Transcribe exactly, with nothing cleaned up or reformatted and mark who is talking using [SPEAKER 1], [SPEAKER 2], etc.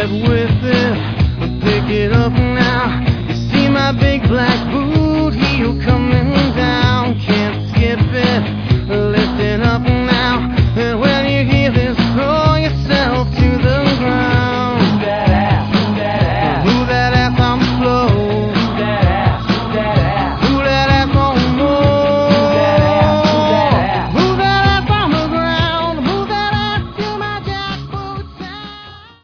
[SPEAKER 1] step with it. Pick it up now. You see my big black boots.